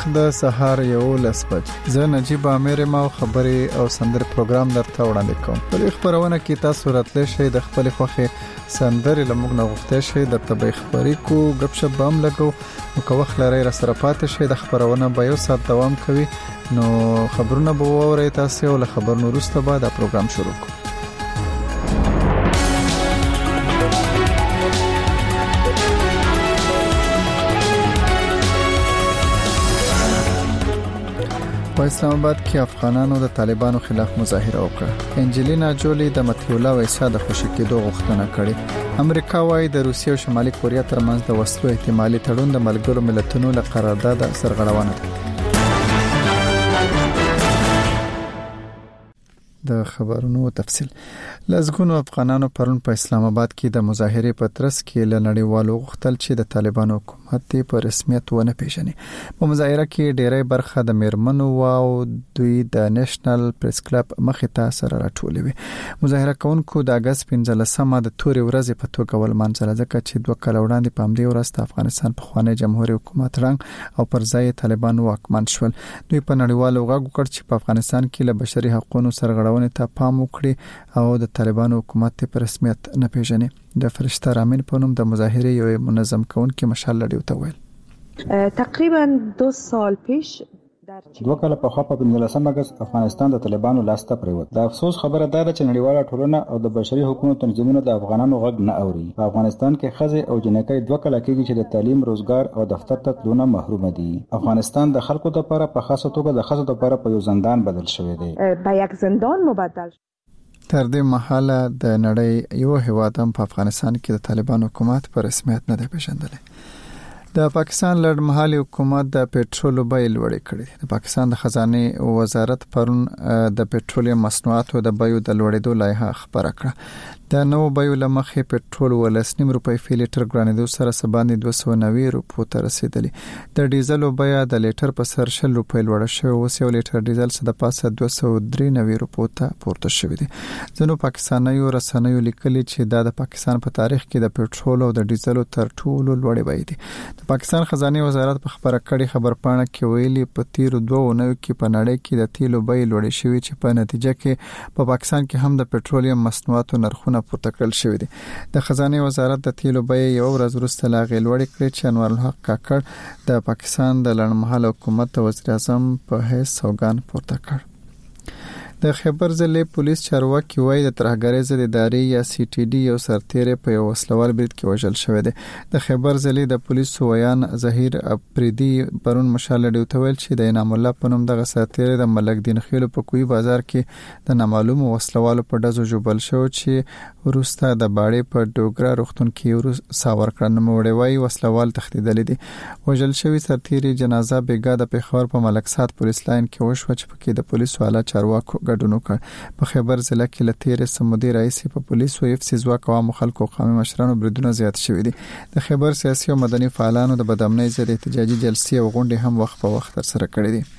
وخت د سهار 11:00 زه نجیب امیر ما خبري او سندر پروګرام درته وړاندې کوم. په خبرونه کې تاسو راتلی شئ د خپل خوخه سندري لمغ نه غوښته شئ د تبې خبري کو غب شپ بام لګو نو کو وخت لري را سره پاتې شئ د خبرونه به یو ساعت دوام کوي نو خبرونه به ووري تاسو او له خبرونو وروسته به دا پروګرام شروع کوو. په اسلام آباد کې افغانانو د طالبانو خلاف مظاهره وکړه. انجلینا جولی د متیولا ویسا د خوشی کېدو غوښتنه کړې. امریکا وايي د روسیې او شمالي کوریا ترمنځ د وسلو احتمالي تړون د ملګرو ملتونو له قرارداد سرغړونه ده. د خبرونو تفصيل. لزګونو افغانانو پرون په اسلام آباد کې د مظاهره په ترڅ کې لنړیوالو غوښتل چې د طالبانو حکومت په رسمیت ونه پیژني. په مظاهره کې ډېرې برخه د میرمنو او دوی د نېشنل پریس کلب مخې ته سره راټولې وي. مظاهره کوونکو د اگست 15مه د تورې ورځې په توګه ولمانځل ځکه چې 2 کال وړاندې په همدې ورځ د افغانستان په خوانی جمهوریت حکومت رنګ او پر ځای طالبان واکمن شول. دوی په نړیوالو غږ وکړ چې په افغانستان کې له بشري حقوقو سرغړونې ته پام وکړي او د طالبانو حکومت په رسمیت نه پیژني. د فرشته رامین په نوم د مظاهره یو منظم کونکي مشال لړیو ته ویل تقریبا 2 سال پیش 2 کال په خوا په 15 اگست افغانستان د طالبانو لاسته پریوت. د افسوس خبره ده چې نړیواله ټولنه او د بشري حقوقو تنظیمونو د افغانانو غږ نه اوري. په افغانستان کې خزه او جنکۍ 2 کال کېږي چې د تعلیم، روزګار او دفتر ته تلونه محروم دي. افغانستان د خلکو لپاره په خاصه توګه د خزو لپاره په یو زندان بدل شوی دی. به یک زندان مبدل تر دې مهاله د نړۍ یو هیواد هم په افغانستان کې د طالبان حکومت په رسمیت نه دی پیژندل. د پاکستان لړمحلي حکومت د پېټرول بیې لوړې کړې. د پاکستان د خزانه وزارت پرون د پېټرولیم مصنوعاتو د بیو د لوړېدو لایحه خبره کړه. د نو بیو لمخې پېټرول ولسنیم روپۍ فی لیټر ګرانېدو سره سباندې 290 روپو ته رسیدلې. د ډیزل بیه د لیټر په سر 100 روپۍ لوړه شوه او یو لیټر ډیزل څخه د پاسه 293 روپو ته پورته شوی دی. ځینو پاکستانیو رسنیو لیکلي چې دا د پاکستان په تاریخ کې د پېټرول او د ډیزل تر ټولو لوړې بیې دي. د پاکستان خزانه وزارت په خبره کړي خبرپاڼه کې ویلي په تیر 2 اونیو کې په نړۍ کې د تیلو بیې لوړې شوې چې په نتیجه کې په پاکستان کې هم د پېټرولیم مصنوعاتو نرخونه پورته کړل شوې دي. د خزانه وزارت د تیلو بیې یو ورځ وروسته لا غیر لوړې کړې چې انور الحق کاکړ د پاکستان د لړمحل حکومت وزیر اعظم په حیث سوګند پورته کړ. د خیبر ضلع پولیس چارواکي وایي د ترهګرۍ ضد ادارې یا سی ټي ډي یو سرتیری په یو وسلوال برید کې وژل شوی دی. د خیبر ضلع د پولیس ویان ظهیر افریدي پرون مشال لډیو ته ویل چې د انعام الله په نوم دغه سرتیری د ملک دین خیلو په کوی بازار کې د نامعلوم وسلوالو په ډزو جوړل شو چې ورسته د باړې په ډوګرا روختون کې ساور کړن موړوي وسلوال تخدیدل دي. وژل شوی سرتیری جنازه بیګا د پیښور په ملک سات پولیس لاین کې وشو چې پکې د پولیس والا چارواکو ګډون وکړ. په خیبر ضلع کې لتیر سمودي رئیس په پولیس او اف سی ځواک او مخالکو قومي مشرانو بریدونه زیات شوې دي. د خیبر سیاسي او مدني فعالانو د بدامنۍ ضد احتجاجي جلسې او غونډې هم وخت په وخت ترسره کړې دي.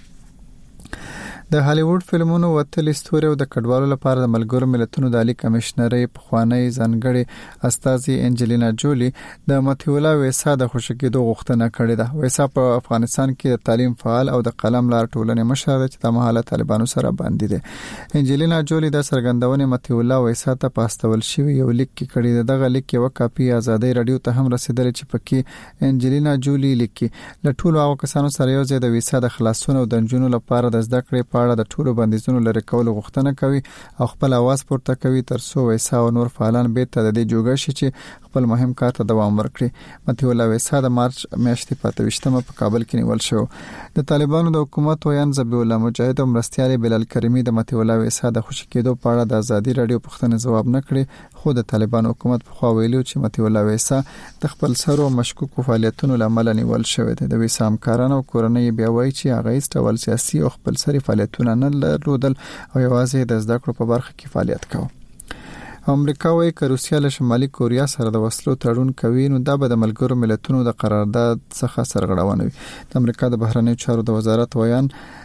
د هالیوډ فلمونو وتل ستوري او د کډوالو لپاره د ملګرو ملتونو د عالی کمشنرۍ په خوانی ځانګړي استاذي انجلینا جولی د متیولا ویسا د خوشکېدو غوښتنه کړې ده. ویسا په افغانستان کې د تعلیم فعال او د قلم لار ټولنې مشر ده چې د مهاله طالبانو سره باندې ده. انجلینا جولی د سرګندونې متیولا ویسا ته پاستول شوی یو لیک کې کړی ده. دغه لیک یو کاپی ازادي رادیو ته هم رسیدلی چې پکې انجلینا جولی لیکي له ټولو هغه کسانو سره یو ځای د ویسا د خلاصون او د جنونو لپاره د زده کړې د ټولو بندیزونو لري کول غوښتنه کوي او خپل आवाज پورته کوي ترڅو ویسا او نور فعالان به ته د جوګه شي چې خپل مهم کار ته دوام ورکړي. متیولا ویسا د مارچ میاشتې په 28مه په کابل کې نیول شو. د طالبانو د حکومت ویان ذبیح الله مجاهد او مرستيال بلال کریمی د متیولا ویسا د خوشی کېدو په اړه د ازادي رادیو پوښتنه جواب نه کړي. خو د طالبانو حکومت په خوا ویلو چې متیولا ویسا د خپل سرو مشکوکو فعالیتونو لامل نیول شوی دی. د ویسا همکارانو او کورنۍ بیا وایي چې هغه هیڅ ډول سیاسي او خپل سري فعالیتونه نه لرودل او یوازې د زده کړو په برخه کې فعالیت کاوه. امریکا وايي چې روسیا له شمالي کوریا سره د وسلو تړون کوي نو دا به د ملګرو ملتونو د قرارداد څخه سرغړونه وي. د امریکا د بهرنیو چارو د وزارت ویان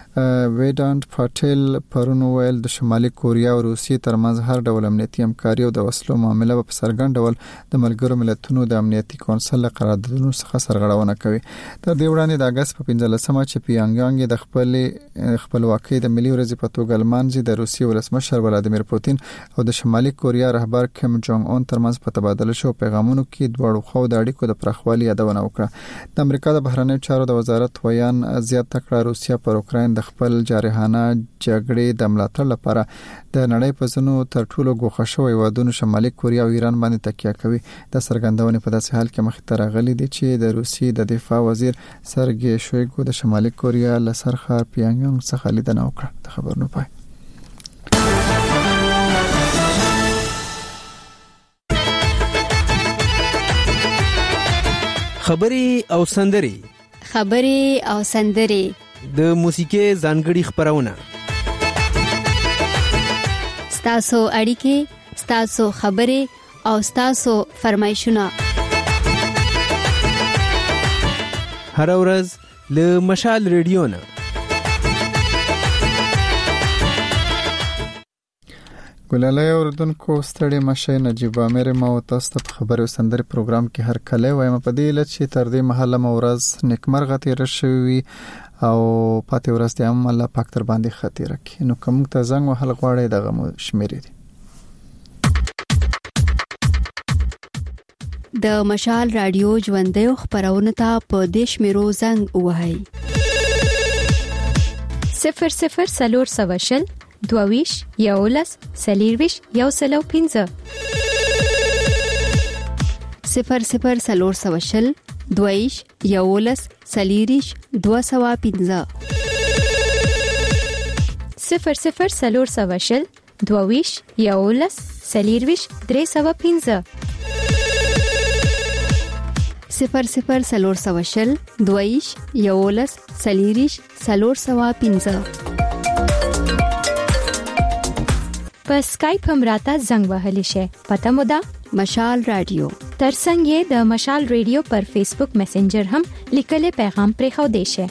ویدانت پټیل پرون ویل د شمالي کوریا او روسیې ترمنځ هر ډول امنیتي همکاري او د وسلو معاملې په سرګند ډول د ملګرو ملتونو د امنیتي کونسل قراردادونو څخه سرغړونه کوي. تر دې وړاندې د اگست په 15مه چې پیانګیانګ د خپلواکۍ د ملي ورځې په توګه لمانځي د روسیې ولسمشر ولادیمیر پوتین او د شمالي کوریا رهبر کیم جونګ اون ترمنځ په تبادله شو پیغامونو کې دواړو خو د اړیکو د پراخوالي یادونه وکړه. د امریکا د بهرنیو چارو د وزارت ویان زیات تکړه روسیا پر اوکراین د خپل جارحانه جګړې د ملاتړ لپاره د نړۍ په ځینو تر ټولو ګوښه شوی وادونو شمالي کوریا او ایران باندې تکیه کوي. د سرګندونې په داسې حال کې مخ ته راغلي دي چې د روسیې د دفاع وزیر سرګی شویګو د شمالي کوریا له سرخه پیانګیانګ څخه لیدنه وکړه. د خبرونو پای. خبري او سندري د موسیقي ځانګړي خبرونه ستاسو اړیکې ستاسو خبري او ستاسو فرمایشونه هر ورځ له مشال ریډیو نه. ګلالۍ اوردونکو ستړي مشه نجیب امیر ما او تاسو ته خبري او سندري پروګرام کې هر کله وایم په دې لچ چې تر دې محله مورز نیکمرغه تیر شوی او پاتې ورځ دې هم الله پاک تر باندې خطر کړي. نو کوم ته زنګ وهل غواړي دغه شمیرې دي. د مشال رادیو ژوندۍ خبرونه ته په دیش میرو زنګ وهاي 00 دویش یولس سلیرویش یو سلو 15 00 دویش یولس سلیریش 215 00 دویش یولس سلیرویش 315 00 دویش یولس سلیریش 315 په اسکایپ هم راته زنګ وهلی شي. پته مو ده مشال رادیو. ترڅنګ د مشال رادیو پر فیسبوک میسنجر هم لیکلي پیغام پرې خو دی شي.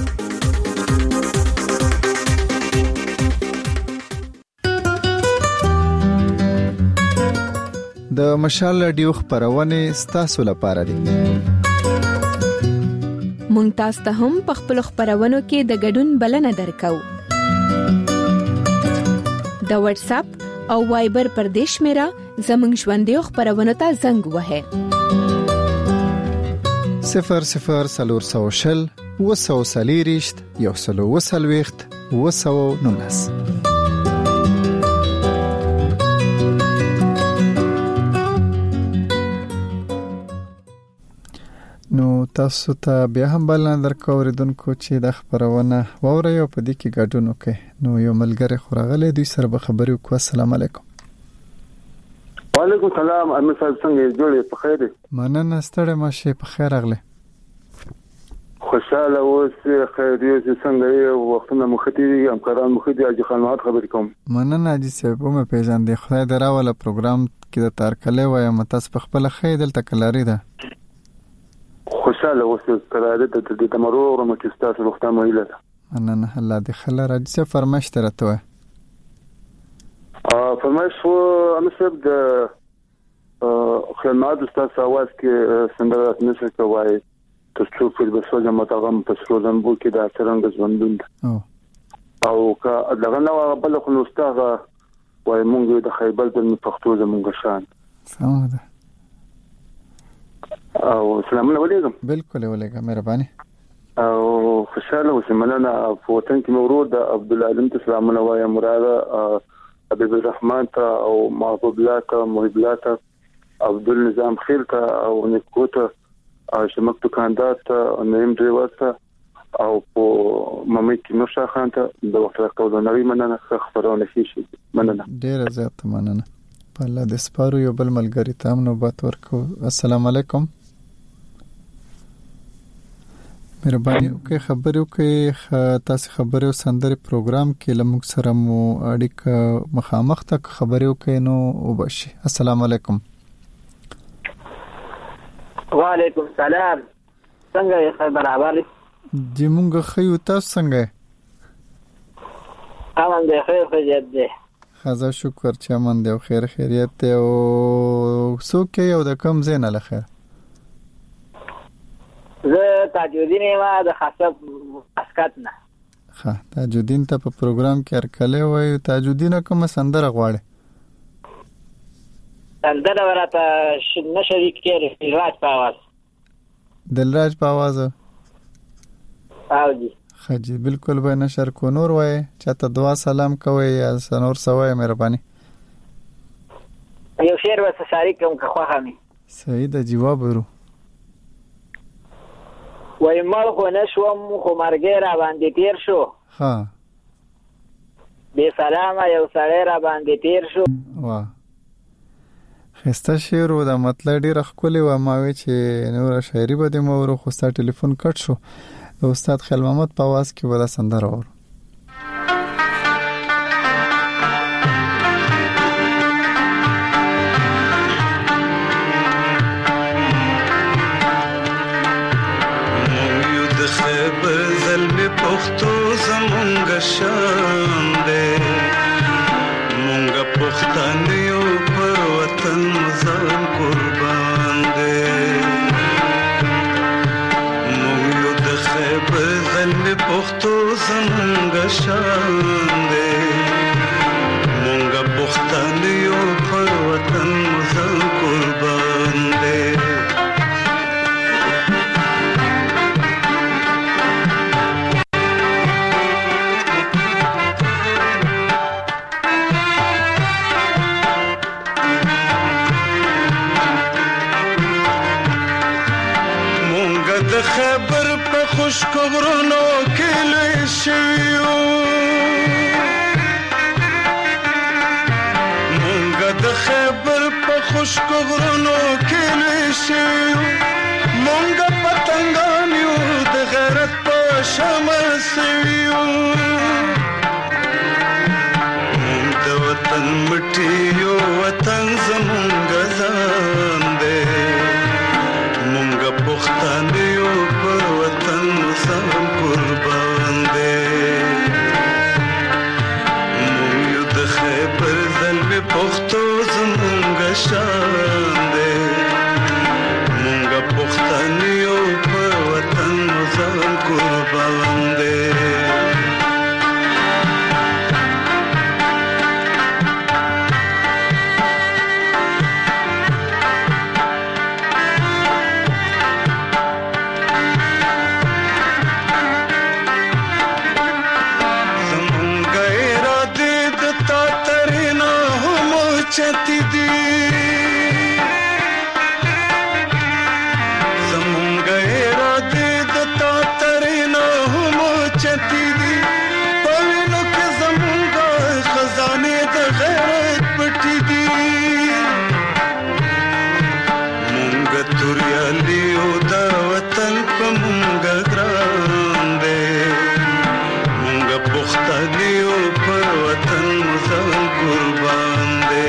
د مشال رادیو خبرونه ستاسو لپاره دي. مونږ تاسو ته هم په خپل خبرونو کې د ګډون بلنه درکو. د واتس اپ او وایبر پر دیش میرا زمنګ ژوندۍ خبرونه ته زنګ وهه 00 وسوسلیریشت یو سلو وسلويخت وسو نونس. نو تاسو ته بیا هم بلنه درکو ورېدونکو چې د خبرونه ووري او په دې کې ګډون وکړي. نو یو ملګری خورغله دوی سره به خبرې وکړو. السلام علیکم. وعلیکم السلام. امیر صاحب څنګه جوړې په خیر؟ مننه ستړي مشه په خیر اغله. خوشاله اوس خیریه څنګه یې وختونه مخدي همکاران مخدي اجي خدمات خبرې کوم. مننه اجي صاحب مې پیژاندې خدای دراوله پروګرام کې د تارکلې وایم تاسو په خپل خیدل تکلاري ده. خوشاله اوس کراده د تمرور مکستاس وخته مهله ده. مننه الله دې خلا راځي فرمایش ترته و. فرمایش و امیر صاحب د خدمات استاد اواز کې سندرات نشه کوي تاسو په بسوجه متغم په سروزنبو کې د څنګه ژوندون او کا دغه نو بل خو استاد وای مونږ د خیبر د پښتو زمونږ شان سلام ده او سلام علیکم. بالکل علیکم مهرباني او خوشاله وسمنه په وطن کې مورود د عبد العلیم سلام نوایا مراد حبیب الرحمن ته او محبوب الله ته محب الله ته عبد النظام خیر ته او نکوت شمک دکاندار ته نیم ډریور ته او په مامې کې نوشا خان ته د وخت راکول نوې مننه خبرونه شي مننه ډیر زیات مننه. په الله د سپارو یو بل ملګری ته هم نوبت ورکو. السلام علیکم. مهرباني وکړئ خبرو کې تاسو خبرو سندري پروګرام کې لمږ سره مو اړیکه مخامخ تک خبرو کې نو وبشي. السلام علیکم. وعلیکم السلام. څنګه یې خبر برابر؟ دې مونږ خو تاسو څنګه؟ امن دی خیر خیریت دی. خزا شکر چې امن دی او خیر خیریت دی. او څوک یو د کم زین له خیر؟ زه تاجودین ما د خاصه اسکات نه. ها تاجودین ته په پروګرام کې ارکلې وای. تاجودین کوم سندره غواړي؟ سندره ورته نه شریک کړي. راج په आवाज. دلراج په आवाज. او جی خجی بالکل به نشر کو. نور وای چاته دعا سلام کوي یا سنور سوای مهرباني. یو شعر وسه شریک کوم که خو همي. صحیح د جواب ورو. وای مال خو نشوم خو مرګ را باندې تیر شو. ها بے سلامه یو سړی را باندې تیر شو. واه خسته شعر و د مطلب ډیر خولي و ما وی چې نور شاعري به د مورو خو ست ټلیفون کټ شو. د استاد خیل محمد په आवाज کې ولا سندره ور. پختو زمونږ شان دې مونږ پښتانیو پر وطن ځان قربان دې مونږ د خیبر زلم پختو زمونږ شان دې مونږ پښتانیو پر وطن ځان قربان دې خبر په خوشک غرونو کې لوی شویو مونږ د خبر په خوشک غرونو کې لوی شویو مونږ پتنګان یو د غیرت په شمل سویو مونږ د وطن مټي یو وطن زمونږ ځان دی مونږ پښتانیو پر وطن سم قربان دي مونږ د خیبر زلم پښتو زمونږ شان دي مونږ پښتانیو پر وطن سم قربان دي چتی دی زمونږ اراده د تا ترینا هم چتی دی پوینو کې زمونږ خزانه د غیرت پټی دی مونږ توریالي او د وطن په مونږ ګران دی مونږ پښتانیو پر وطن ځان قربان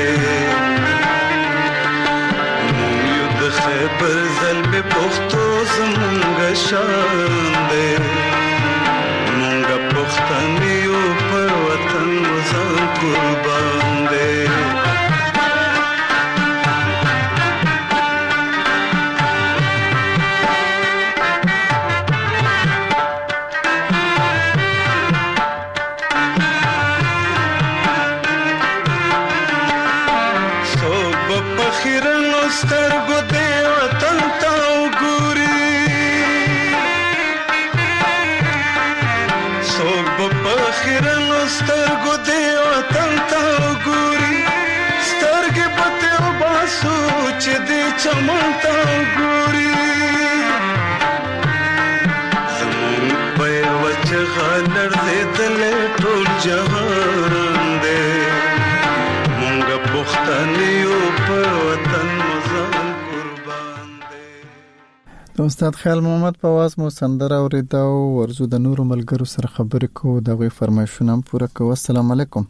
خیبر زلم پختو زمونږ شان دی مونږ پښتانیو پر وطن ځان قربان دی سترګو دې وطن ته وګوري څوک به په خیرنو سترګو دې وطن ته وګوري سترګې به تې وباسو چې دې چمن ته وګوري زمونږ په یوه چغه لړزېدلی ټول جهان دی مونږ پښتانیو پر وطن استاد خیال محمد په आवाज مو سندره اوریدا او ورزو د نورو ملګرو سره خبرې کوو دغه فرمایشونه پوره کوو. السلام علیکم.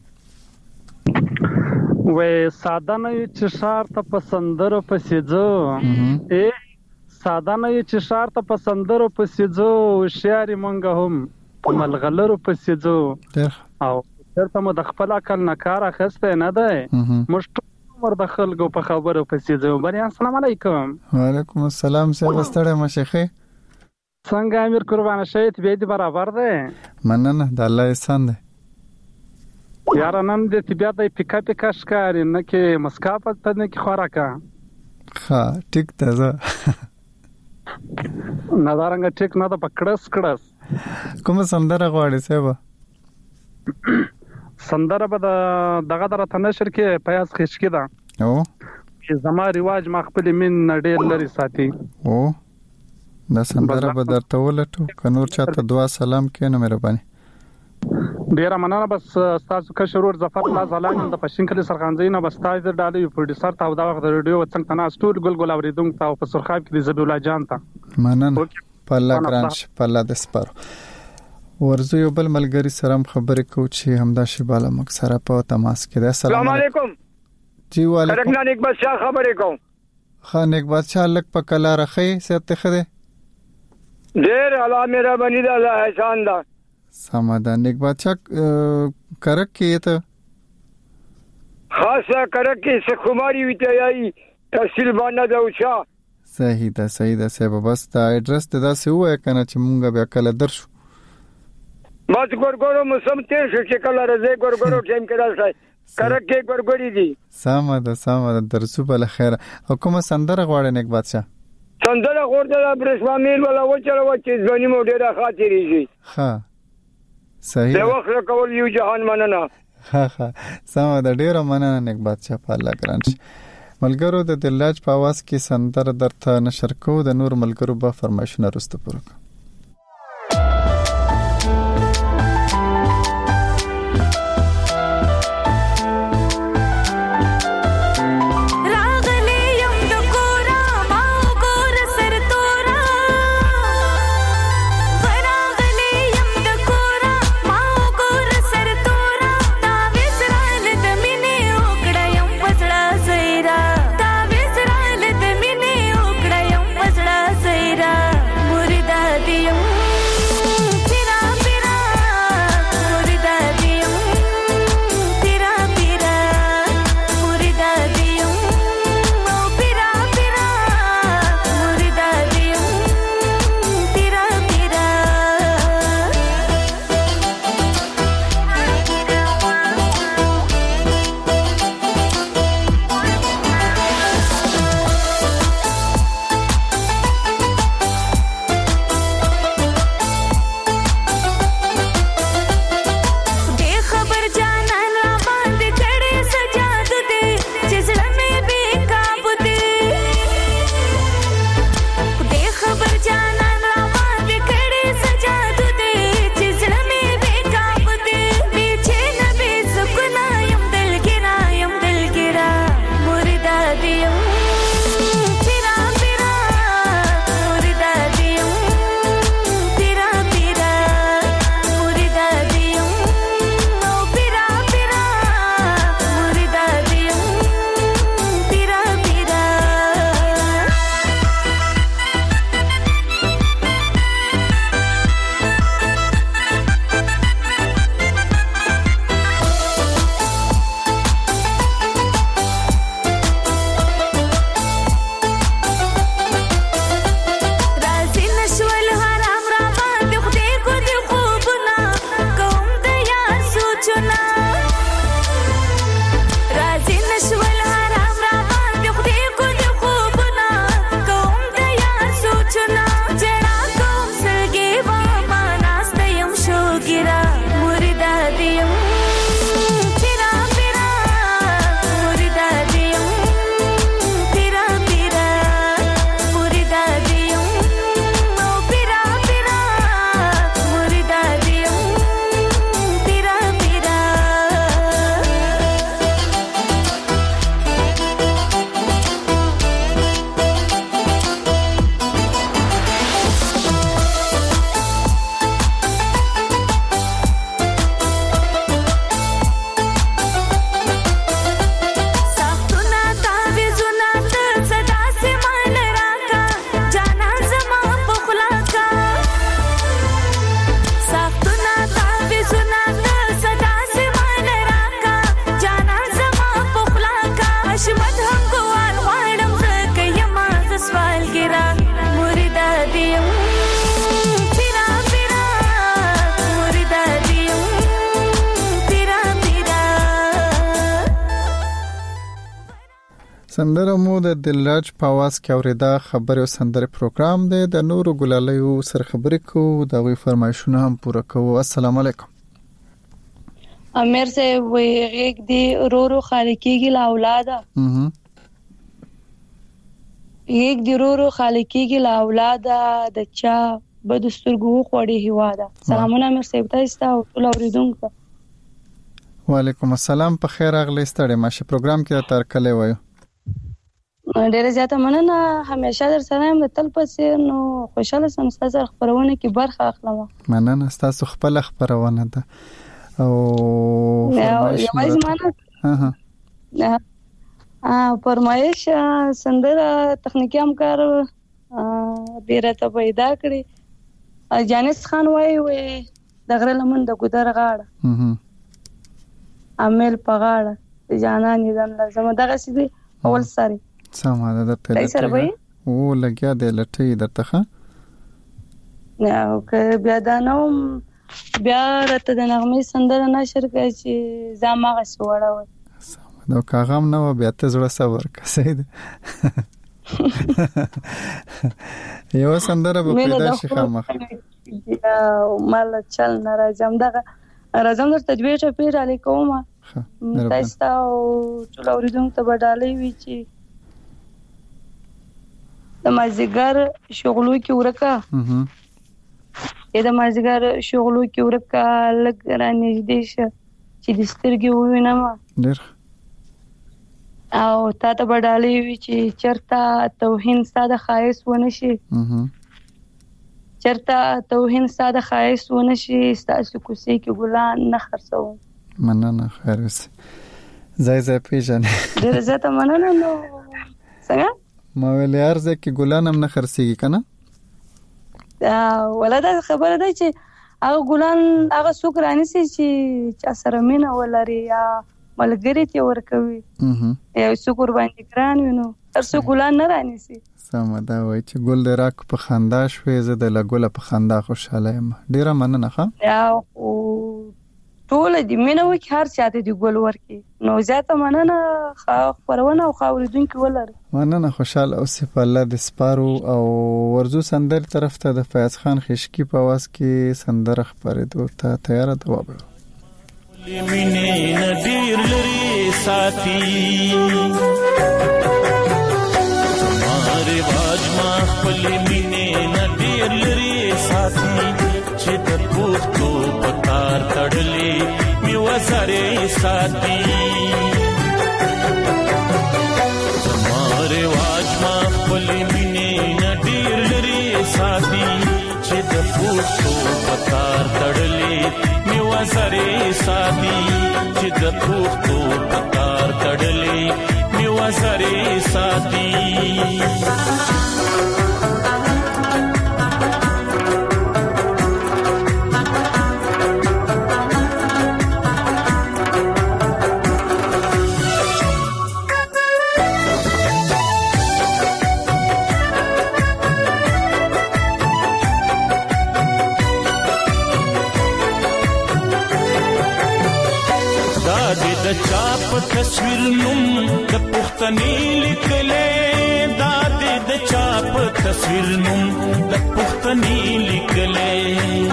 وې ساده نه چې شار ته پسندرو پسېځو ساده نه چې شار ته پسندرو پسېځو شعر مونږ هم ملغلرو پسېځو او چرته مو د خپل عقل نه کار اخیستی نه دی. موږ ټول عمر د خلکو په خبرو پسې ځو. بریان السلام علیکم. وعلیکم السلام. صاحب ستړی مه شیخې. څنګه امیر قربانه شي طبیعت برابر دی؟ مننه د الله احسان دی. یاره نن د طبیعت د پیکا پیکا ښکاري نه کې مسکا پته نه کې خوراکه. ها ټیک ده زه نظرانګه ټیک نه ده پکړس کړس. کوم سندره غواړي صاحب؟ سندره به دغه درته نشر کې پیاز خشکی ده. او چې زما رواج ما خپل من ډېر لري ساتي. او دا سندره به درته ولټو که نور چاته دعا سلام کې نه مهرباني. ډیره مننه. بس تاسو کشر ور ظفر الله زلان د پښین کلی سرخانځي نه بس تاسو ډالې پروډوسر ته دا وخت د ریډیو څنګه تناس ټول ګل ګل اوریدونکو ته او په سرخاب کې د زبی الله جان ته مننه. په الله ګرانش په الله د سپارو. ورزو یو بل ملګری سره خبرې کو چې همدا شیباله مک سره په تماس کې ده. السلام علیکم. جی وعلیکم. خلک نه نیک بادشاہ خبرې کوم. خا نیک بادشاہ لک په کلا رخې سیت خده ډېر الله مهرباني ده الله احسان ده. سماده نیک بادشاہ کرک کې ته خاصه کرک کې سخماری ویته یای تحصیل باندې دا اوچا. صحیح ده صاحب. بس دا ایڈریس ته دا څه وای کنه چې مونږ بیا کله درشو. بس ګورګورو موسم ته شو چې کله راځي ګورګورو ټیم کې راځي. کرک کې ګورګوري دي. سماده درسو بل خیر. او کومه سندره غواړي نیک بادشاہ؟ سندره غوړه برسمامل ولا وچره چې ځونی مو ډیره خاطرې شي. ها صحیح. د وخت کول یو جهان مننه. ها سماده ډیره مننه نیک بادشاہ په الله ګرانش. ملګرو د دلاج په आवाज کې سندره درته نشر کو. د نور ملګرو به فرمایشونه رسته پوره کو. دا سندره مو د دلراج په आवाज کې اوریدا خبرو سندره پروګرام دی د نورو ګلالیو سره خبرې کوو دا وی فرمایشونه هم پوره کوو. السلام علیکم. امیر سے وی غیق دی رورو خالقیږي لا اولاده غیق دی رورو خالقیږي لا اولاده د چا بدسترګو خوړی هواده. سلامونه امیر صاحب تاسو او ټول اوریدونکو. وعلیکم السلام په خیر اغلی ستړي ماشه پروګرام کې تر کله وایو. ډیره زیاته مننه همیشه در سره هم تل پسې نو خوشاله سم تاسو خبرونه کې برخه اخلم. مننه تاسو خپل خبرونه ده او فرمایش مننه فرمایش سندره تخنیکی همکار ډیره ته پیدا کړی جانس خان وای دغه لمن د ګودر غاړه عامل پغاړه جانان یې لازم دغه سي اول ساري سماده د پیسې راوي او لګیا د لټي درته نو که بیا دا نو بیا راته د نغمې سندره نشر کوي چې زما غس وړه سماده نو کاغام نو بیا ته زړه صبر کسید یو سندره په پیدا شي خامخ یا مال چل نه راځم در تجویز پیر علیکم تاسو ټول اوریدونکو ته بدالې وی چې د مازیګر شغلو کې ورکا د مازیګر شغلو کې ورکا لګ را نږدې شه چې د سترګې ووینم ډېر او تا ته بدالې وی چې چرته توهین ساده خایس ونشي چرته توهین ساده خایس ونشي تاسو کوسي کې ګلان نه خرڅو. مننه خیر اوسه زای پیژنې ډېر زیاته مننه نو څنګه ما ویلې ارزه کې ګلان هم نه خرڅيږي کنه ولدا خبره ده چې هغه ګلان هغه څوک رانیسي چې سره مینه ولري یا ملګری ته ورکوي یا څوک باندې ګران وینو هر څوک ګلان نه رانیسي. سمدا وای چې ګل د راک په خندا شوي زه د لګول په خندا خوشاله یم. ډیره مننه ښه یا ټول دې مینه وکي هر چاته دی ګل ورکی نو زیاته مننه خبرونه او خاوریدونکو ولر مننه خوشاله او سپ الله د سپارو او ورزو سندر طرف ته د فیاض خان خشکی په आवाज کې سندر خبرېدو ته تیار ده وابه مینه ندیر لري ساتي ماره واج ما خپل مینه ندیر لري ساتي چې د پوښتو پتار تړلې می وسره ساتي زماره واج ما خپل مینه ندیر لري ساتي چې د پوښتو پتار تړلې می وسره ساتي چې د پوښتو پتار تړلې می وسره ساتي. تصویر نوم د پښتني لیکلې د چاپ تصویر نوم د پښتني لیکلې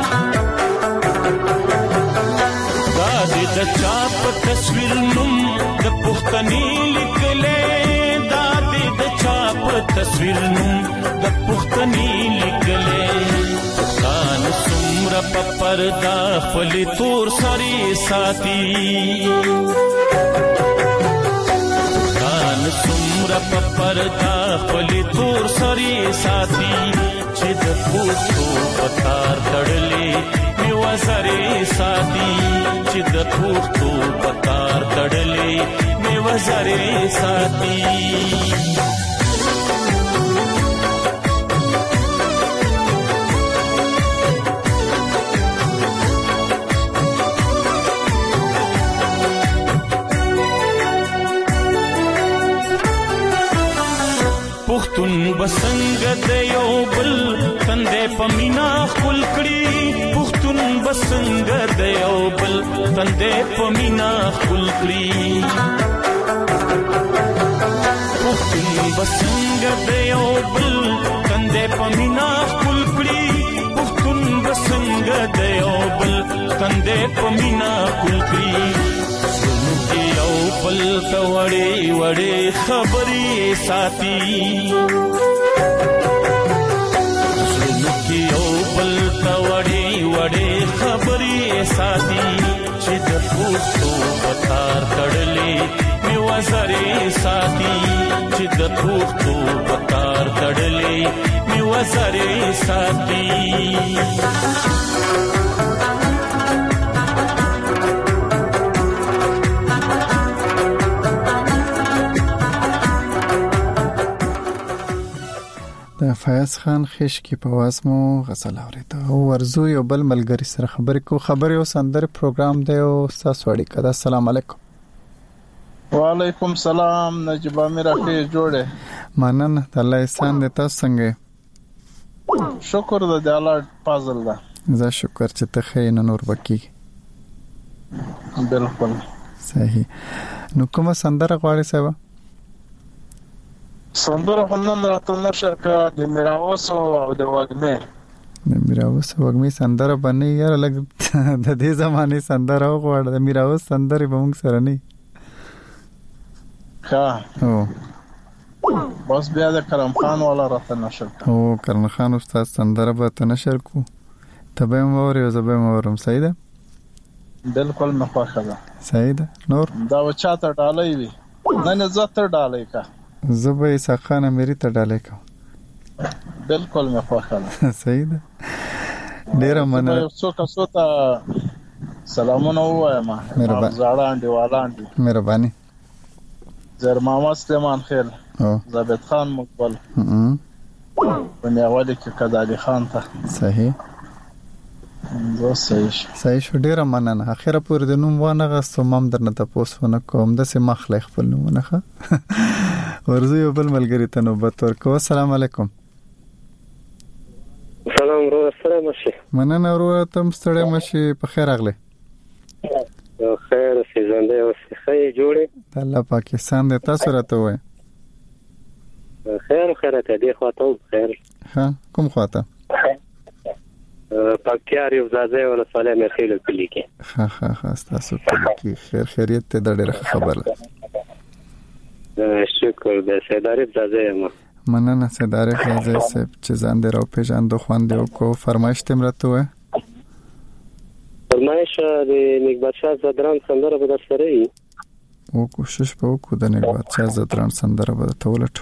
د چاپ تصویر نوم د پښتني لیکلې د چاپ تصویر نوم د پښتني لیکلې کان سمره په پردا خپل تور سری ساتي سمره په پردا خپل تور سری ساتي چې د پوښتو پتار تړلې می وسره ساتي چې د پوښتو پتار تړلې می وسره ساتي. پښتون بسنګ د یو بل تندې پمینا خپل کړي پښتون بسنګ د یو بل تندې پمینا خپل کړي بل کندې پمینا خپل کړی پښتون بسنګ دی او بل کندې پمینا خپل کړی زموږ یو بل ته وړې وړې خبرې ساتي زموږ یو بل ته وړې وړې خبرې ساتي چې د پښتو پکار تړلې می وزرې ساتي چې د پښتو پکار تړلې می وزرې ساتي د فیاض خان خشکی په واسمو غزل اوریدا او ورزو یو بل ملګری سره خبرې او سندر پروګرام دی او تاسو اړیکه ده. السلام علیکم. وعلیکم السلام. نجیب امیر اخی جوړه مننه د الله احسان دې. تاسو څنګه؟ شکر د الله فضل ده. زه شکر چې ته خیر نور وکي. بالکل صحیح. نو کومه سندره غواړې سبا؟ سندره فنن راته نشه کا د میراوس او د وګمه. د میراوس وګمه سندره باندې یار لګ د دې زمانه سندره غواړم. د میراوس سندره به موږ سره نه ها. او بس بیا د کرم خان والا راته نشه. او کرم خان استاد سندره به ته نشر کو. تبه مور یو زبه مورم. صحیح ده. بالکل مخاخه ده. صحیح ده. نور دا وچاته ډالۍ وي نه زته ډالۍ کا زبې سخانه مری ته ډالې کو. بالکل مخاخه ده. صحیح ده. ډیر مننه. څوک ته سلامونه وایم. زړه انډیوالان مهرباني. زر محمد سلیمان خیل ضابط خان مقبل بنیاولی کې کدالی خان ته. صحیح. زه صحیح شو. ډیر مننه. اخیره پورې د نوم وانه غوښتم مم درنه تاسو ونه کوم د سه مخلې خپل نومونه ښه ورزو یو بل ملګری ته نوبت ورکو. السلام علیکم. سلام ورو سره مشي. مننه ورو تم ستړی مشي. په خیر اغله. خیر سي ژوند او خیر جوړه. الله پاکستان دې تاسو راته وای. خیر ته دې خواته خیر. ها کوم خواته؟ پاکیار یو ځای ولا سلام خیر کلی کې. ها تاسو کې خیریت ته ډېره خبره. شکر د سیدارې ځای ما. مننه سیدارې ځای سپ چې ځان دې راو پیژاندو خوان دې کو فرمایش تم راته وای. فرمایش د نیک بادشاہ زدران سندره به در سره وي. او کوشش به وکړو د نیک بادشاہ زدران سندره به تولټو.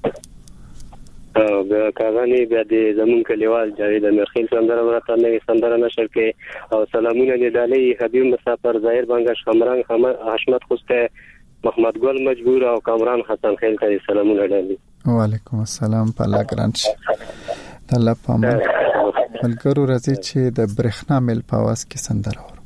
او بیا کاغانی بیا د زمون کلیوال جاوید امرخیل سندره ورته نوې سندره نشر کې او سلامونه دې ډالۍ حبیب مسافر ظاهر بنگش خمرنګ حشمت خوسته محمد ګل مجبور او کامران حسن خیل ته سلامونه ډالۍ. وعلیکم السلام. په الله ګرانش الله پامن ملګرو راځي چې د برېښنا مل پاواز کې سندره ور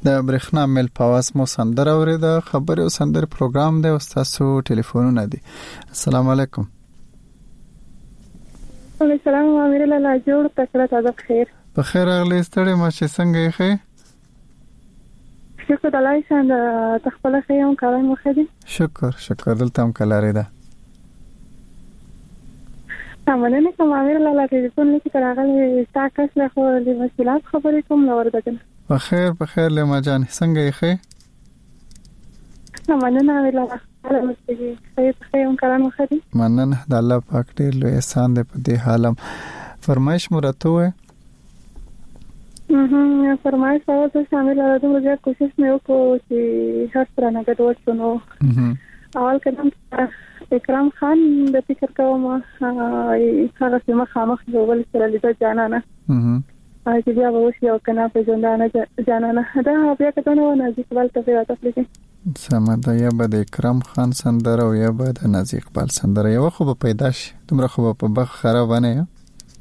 د برېښنا مل پاواز مو سندره اورید خبرو سندره پروګرام دی او تاسو ټلیفونونه دي. السلام علیکم. السلام امیر الله جوړ تکړه تازه بخیر. بخیر اغلی ستړي ما چې څنګه یې خې؟ شکر الله څنګه تخپل خیم کارم وخدي. شکر دلته هم کلارې ده. مننه کوم امیر الله ټلیفون لیکي راغلی تاسو له خو د مشکلات خبرې کوم نو ورته. بخیر لما جان څنګه یې خې؟ مننه امیر الله خیم کارم وخدي. مننه د الله پاک ډېر لوی احسان دی په دې حالم. فرمایش مرته وې فرمایش اوس شامل راځم چې کوشش مې وکړو چې هر څه نه ګډوډ شنو. اول کدم اکرام خان د فکر کوم هغه سیمه خامخ جوړول سره لیدل جانانه چې بیا به وشي او کنه په ژوندانه جانانه دا بیا کته نو نازک بل ته راځي. سمدا یا به د اکرام خان سندره او یا به د نازک بل سندره یو خو به پیدا شي تمره خو په بخ خراب نه یا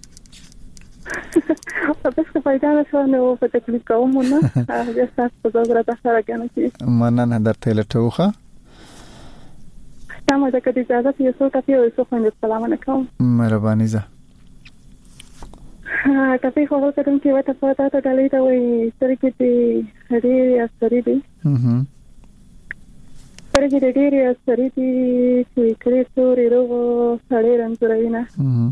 بس که پیدا نشو نو په تکلیف کوم نه هغه ساس په زړه ته سره کنه چې مننه درته لټوخه سمه ده کدي اجازه یې څو ټاپي او څو خوند سلام علیکم. مهرباني زه ټاپي خو ورته چې وته پتا ته ډالې ته وي سره کې دې هري اسري دي سره کې دې ډېری اسري دي چې کړې څوري روغ سړې رنګ راوینه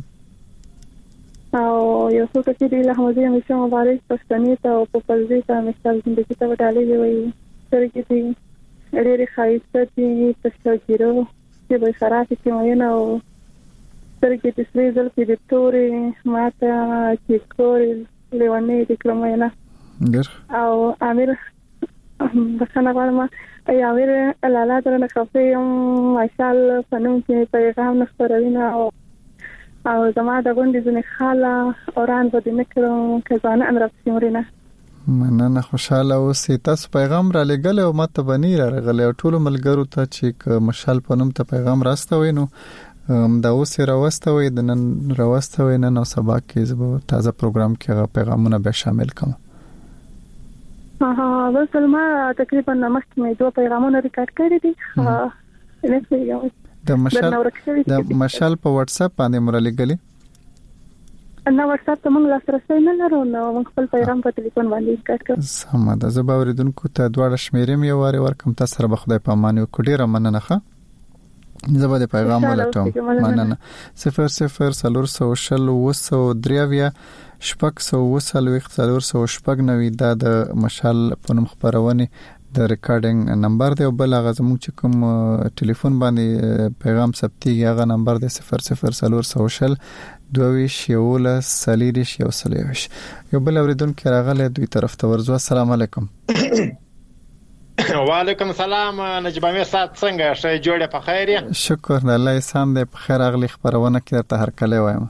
او یو څو ټاپي دې له همدې مشه مبارک پښتني ته او په پلزي ته مثال دې ته ډالې وي سره کې دې ډېری خایسته دي تشکیرو چې به شرافي کې مینه او سره کې تسوي ځل کې د توري ماته چې کورې لیوانې د کلمینه او امیر بخنه غواړم ای امیر لاله درنه خفه یم ماشاءالله فنون کې پیغام نخبروینه او زما د غونډې ځنې خاله اوران بده نکړم کزانه ان راپسیمرینه. مننه خوشاله اوسې. تاسو پیغام را لګل او ماته بنی را غلې او ټول ملګرو ته چې مشال پنوم ته پیغام راستوي نو دا اوس راوستوي د نن راوستوي نن او سبا کې زه تازه پروګرام کې هغه پیغامونه به شامل کوم. بس ما تقریبا مخکې مې دوه پیغامونه ریکارډ کړی دي. د مشال په واتس اپ باندې مرالي غلي نو واتس اپ ته موږ لاسرسي نه لرو نو موږ خپل پیغام په ټلیفون باندې ریکارډ کوو. سمه ده زه به اوریدونکو ته دواړه شمیرې مې واره ورکم تاسو سره به خدای په امان او کډیره مننه ښه زه به پیغام ولټوم. مننه 0040 شپږ سو وسلويخ 490 دا د مشال پونم خبرونه د ریکارډینګ نمبر دی او بل هغه زموږ چې کوم ټلیفون باندې پیغام ثبتيږي هغه نمبر دی 0040 22 یوله سلیریش یو سلیوش یو بل اوریدونکو راغله دوی طرف ته ورزو. السلام علیکم. وعلیکم السلام نجيب امیر صاحب څنګه شې جوړه په خیر یې؟ شکر الله احسان دې په خیر اغلی خبرونه کې ته هر کله وایم.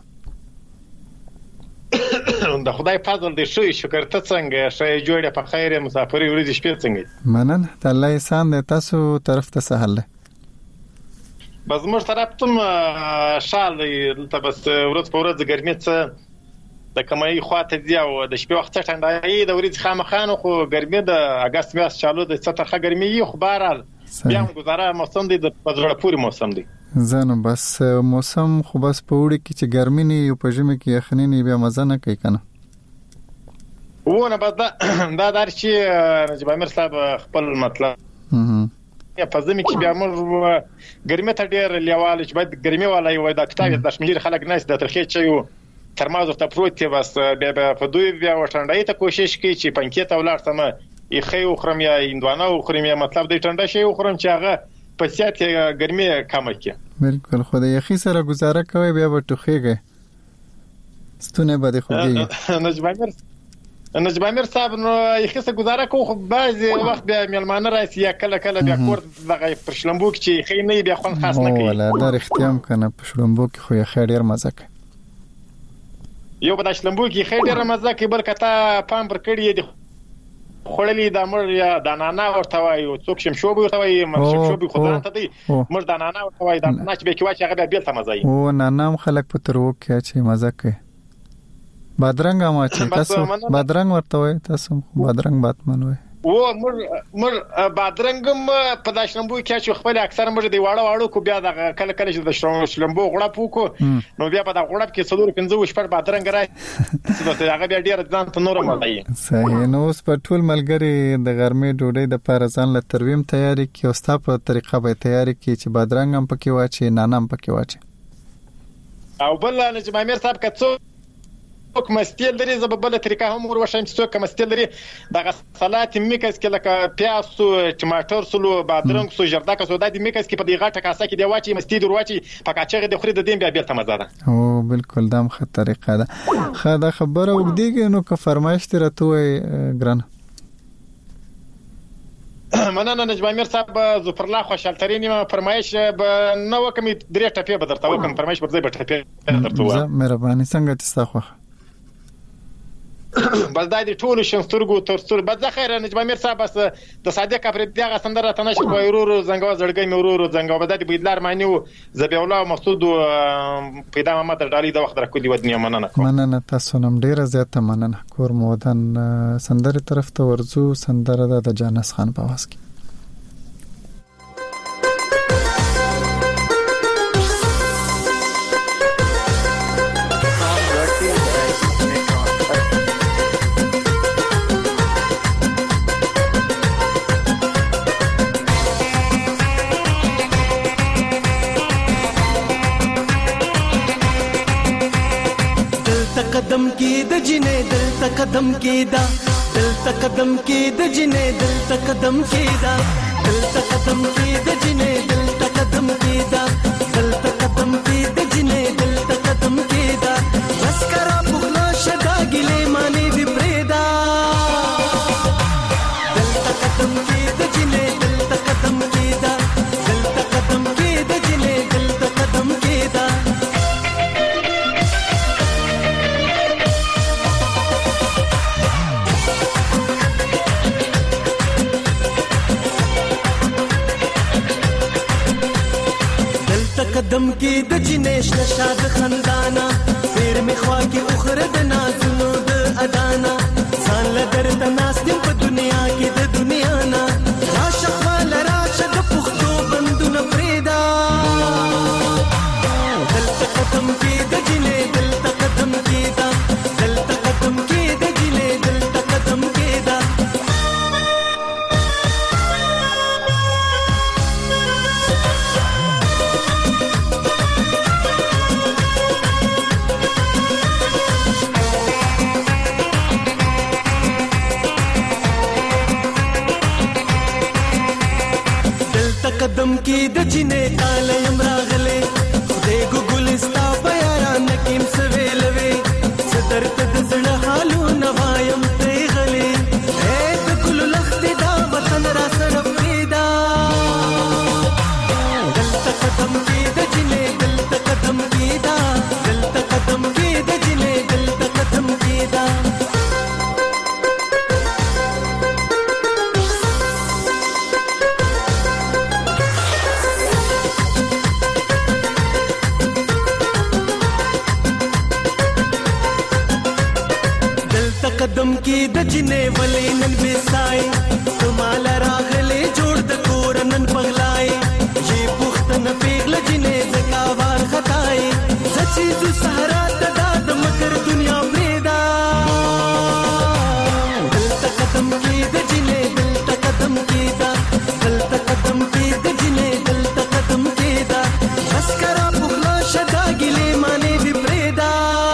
د خدای فضل دې شوي شکر ته څنګه شې جوړه په خیر مسافرې ورځې شپې څنګه؟ مننه الله احسان دې تاسو طرف ته سهل بس موږ طرف ته شال ته بس ورځ په ورځ ګرمي څه د کمای خواته دی او د شپې وخت څنګه د ورځ خامخانو خو ګرمي د اگست میاشت چالو د څه ترخه ګرمي خو بهرال بیا گزاره موسم دی د پزړه پوری موسم دی زنه بس موسم خو بس په وړي کې چې ګرمي نه یو په ژمي کې یخني نه بیا مزه نه کوي کنه ونه بس دا درشي نجيب امیر صاحب خپل مطلب په ځمې کې بیا موږ ګرمي ته ډېر لیواله چې باید ګرمي والا یو د کتاب د شمیر خلک نه د ترخی چيو ترماز ته پروت بس بیا په دوی بیا وټنډای ته کوشش کوي چې پنکې ته ولاړ سم یخي او خرم یا اندوانه او خرم یا مطلب د ټنډه شي او خرم چې هغه په سیات کې ګرمي کم کړي. بالکل خو د یخي سره گزاره کوي بیا به ټوخیږي ستونه به خوږي. نجيب امیر صاحب نو یخي سره گزاره کوو خو بعضي وخت بیا ملمانه راځي یا کله بیا کور دغه پرشلمبو کې چې یخي نه بیا خون خاص نه کوي. ولا دا اختیام کنه پرشلمبو کې خو یخي ډیر مزه کوي. یو په شلمبو کې خې ډیر مزه کوي بل کته پام پر کړی دی خړلې د مر یا د نانا ورته وای او څوک شمشوبي ورته وای شمشوبي خدای ته دی مر د نانا ورته وای د ناچ به کې واچ هغه بیا ته مزه او نانا خلک په ترو کې چې مزه کوي. بادرنګ ما چې تاسو بادرنګ ورته وای تاسو بادرنګ باتمن وای و مر بادرنګم په داشلمبو کې چې خپل اکثر مر دی واړو کو بیا د کله کله چې د شلمبو غړپ وکړو نو بیا په دا غړپ کې څلور 15 شپږ بادرنګ راځي چې هغه بیا ډیر ځان ته نور مړای. صحیح. نو اوس په ټول ملګری د غرمې ډوډۍ د پاره ځان له ترویم تیاری کی او ستا په طریقه به تیاری کی چې بادرنګ هم پکې واچي نانم پکې واچي او بل نه چې مامیر صاحب کڅو کومستیل لري زببل طریقه هم وروښم چې څوک کومستیل لري دغه سلات میکس کې لکه پیاز او ټماټر سلو بادرنګ سو جرداکه سو د میکس کې په دې غټه کاسه کې دی واچي مستې درواچي پکاچغه د خوري د دیم بیا بیرته مزه ده. او بالکل دام خه طریقه ده. خدا خبره وګدیږي نو که فرمایش تر توې ګران مننه نجم امیر صاحب ظفر الله خوشالترین فرمایش به نو کوم درې ټپې به درته وکم فرمایش پر ځای به ټپې درته و. مهرباني څنګه تاسو خو بس دا دي ټول شنسترګو ترستر بس خیر نجم امیر صاحب بس د صادق پر دغه سندره تنشر کویرو زنګو زړګي مورو زنګو بدادي بيدلار مانیو زبي الله مقصود پیدا محمد ډالي د وخت راکولي ودنیا مننه تاسو نم ډیره زیاته مننه کور مودن سندره طرف ته ورزو سندره د جانس خان په واس کې قدم کی د جنې دل ته قدم کیدا دل ته قدم کی د جنې دل ته قدم کیدا دل ته قدم کی د جنې دل ته قدم کیدا دل ته قدم کی د جنې دل ته قدم کیدا بس کرا بغلا شدا ګلې مانی دی پریدا دل ته قدم کی د جنې دل ته قدم کیدا دل ته قدم کی د جنې دل ته قدم کیدا قدم کی د جنیش نشاد خندانا پیر می خوا کی اخر د نازونو د ادانا ځان له درد ناستم په دنیا کې د دنیا نا راشه خپل راشه د پختو بندونه پریدا دلته قدم کی د جنې دلته قدم کی دا دلته قدم کی د جنې دلته قدم کی دا قدم کی د جنې تاله یم راغله خدای ګلستا بیان نکیم سویلوي صدر ته د زړه حالو نوایم ته غلې اے د ګل لخت دا وطن را سره پیدا دلته قدم کی د جنې دلته قدم کی دا دلته قدم کی د جنې دلته قدم کی دا قدم کی د جنې ولې نن بسای کمال راغله جوړ د کور نن پغلای یې پختن پیغل جنې زکاوار خدای سچې ز سهرا د مگر دنیا پیدا دلته قدم کی د جنې دلته قدم کی دا دلته قدم کی د جنې دلته قدم کی دا بس کرا بغلا شدا ګلې مانې دی پریدا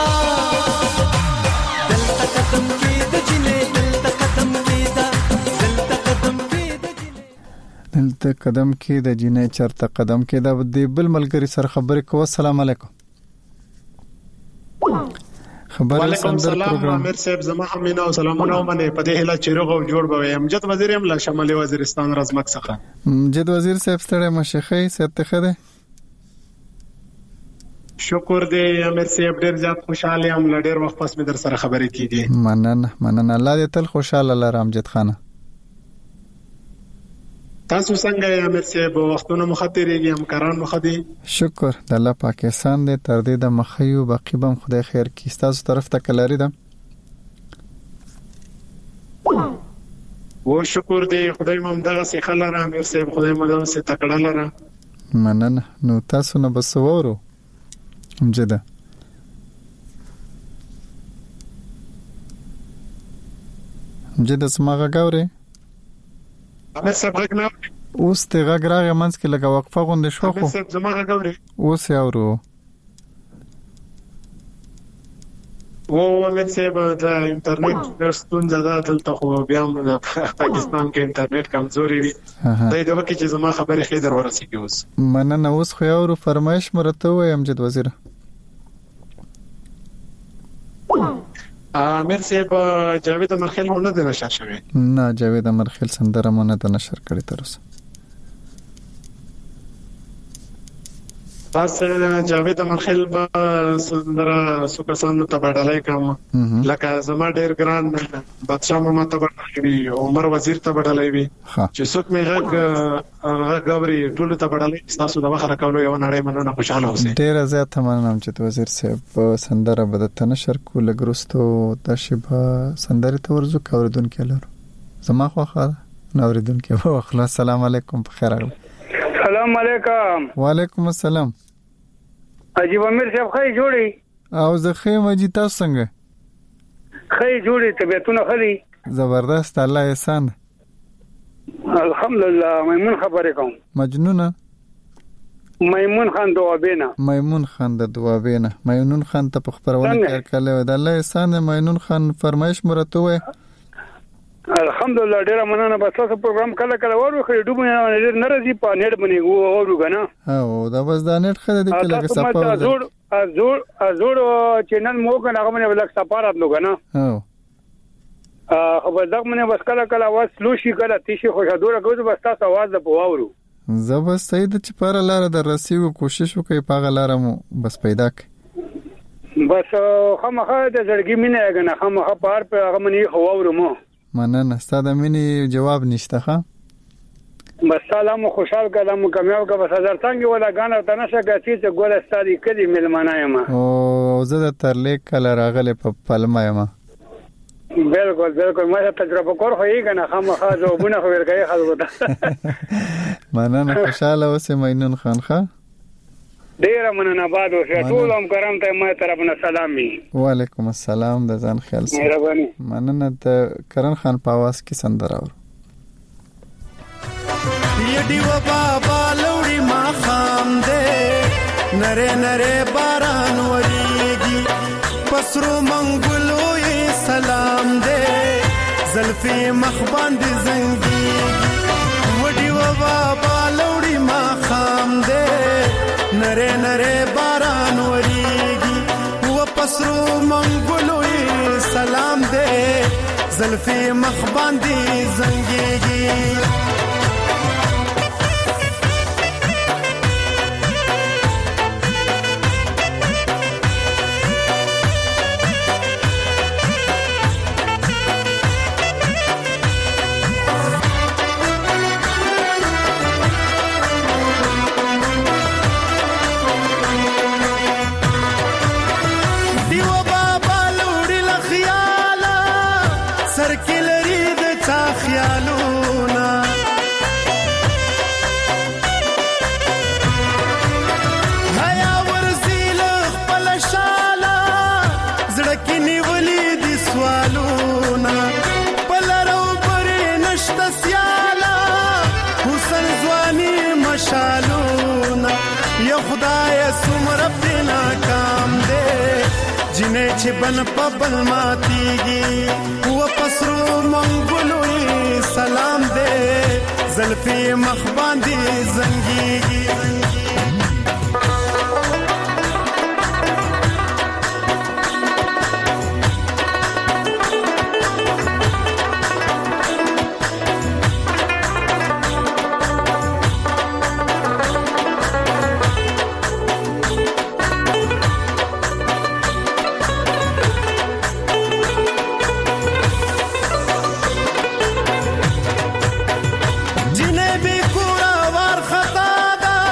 دلته قدم کی د جنې دلته قدم کی دا دلته قدم کی د جنې دلته قدم کی د جنې چرته قدم کی دا د بل ملګری سره خبرې کوو. السلام علیکم. وعلیکم السلام امیر صاحب زما همینا او سلامونه ومنه په دې هله چیرغه او جوړ بوي امجد وزیر ام له شمالي وزیرستان رزمک څخه امجد وزیر صاحب ستړي مشخې ستخه ده شکر دې امیر صاحب ډېر زیات خوشاله ام لډیر وخت پس مې در سره خبرې کیږي. مننه الله دې تل خوشاله لره امجد خان. تاسو څنګه یې امیر صاحب وختونه مخاطرېږي همکاران مخدي شکر د الله پاکستان دې تر دې د مخيو باقی بم خدای خیر کی تاسو طرف ته کلاري ده و شکر دی خدای مو دغه سي خلاره امیر صاحب خدای مو دغه سي تکړه لره مننه. نو تاسو نه بس وورو امجده سماغه ګوري امیر صاحب غږ اوس ته غږ راغی منځ کې لږه وقفه غونډه شو خو امیر صاحب زماغه ګوري اوس یاورو و امیر صاحب د انټرنیټ ستون زده دلته خو بیا پاکستان کې انټرنیټ کمزوري وي دا د وخت چې زما خبرې خې در ورسېږي اوس مننه. اوس خو یاورو فرمایش مرته وایم امجد وزیر امیر صاحب جاوید مرخیل هم نه د نشر شوی نه جاوید مرخیل سندره مونږ نه د نشر کړی تر اوسه تاسو جاوید مرخیل به سندره سوکسان ته بدلای کوم لکه زما ډیر ګران بادشاہ محمد ته بدلای عمر وزیر ته بدلای وي چې څوک می غږ غوري ټول ته بدلای تاسو د وخت راکولو یو نړۍ مننه خوشاله اوسئ. ډیر زیات مننه چې وزیر صاحب سندره به د نشر کول ګرستو د شبه سندره ته ورزو کوردون کولو زما خو خاله نوریدون کې واخلا. السلام علیکم بخیر. السلام علیکم. وعلیکم السلام. عجیب امیر صاحب خی جوړي او زه خیم اجي تاسو څنګه خی جوړي طبيعتونه خلی زبردست الله احسان الحمدلله. میمون خبرې کوم مجنونه میمون خان دوابینا میمون خان د دوابینا میمون خان ته په خبرونه کار کړل د الله احسان میمون خان فرمایش مرته وای الحمدلله ډیر مننه. بس تاسو پروګرام کله کله ورو خې ډوب نه راځي په نیټ باندې ورو غنا او دا بس دا نیټ خره د کله کې صفه ازور چینل مو کنه هغه باندې ولک سفارت لو غنا او خبر دغه باندې بس کله کله واس لوشي کله تیشي خوشادوره کوي بس تاسو आवाज د پواورو زبر سید چې پر لار د رسیو کوشش وکي پاغه لار مو بس پیدا ک بس خامخا د زړګي مینه غنا خامخا پار په هغه باندې خواورو مو مننه. ستاسو منی جواب نشته ښه بس سلام خوشحال کلام کامیاب کا بس هزار څنګه ولا غانا تنشه غتی چې ګوره ستادي کدي ملمانه یم او زه د ترلیک کله راغله په پلمه یم بالکل ما تجربه کور خو یې غنا خامخا جوابونه خو ورګي خلکو ته مننه. خوشاله اوسې مینون خان ښه ډیر مننه. بعد اوسه ټول هم کرم ته ما طرفنا سلامي. وعلیکم السلام. د ځان خیال سره مهرباني. مننه. د کرن خان په आवाज کې سندره اور یډي و بابا لوري ما خام دې نره نره باران وريږي پسرو منګلو یې سلام دې زلفي مخ باندې زنګي وډي و بابا لوري ما خام دې نره نره باران وريږي و پسرو منګلو یې سلام دې زلفي مخ باندې زنګيږي چې بن په بل ماتيږي و پسرو منګلو سلام دې زلفي مخ باندې زنګيږي جنبي کورا ور خطا دا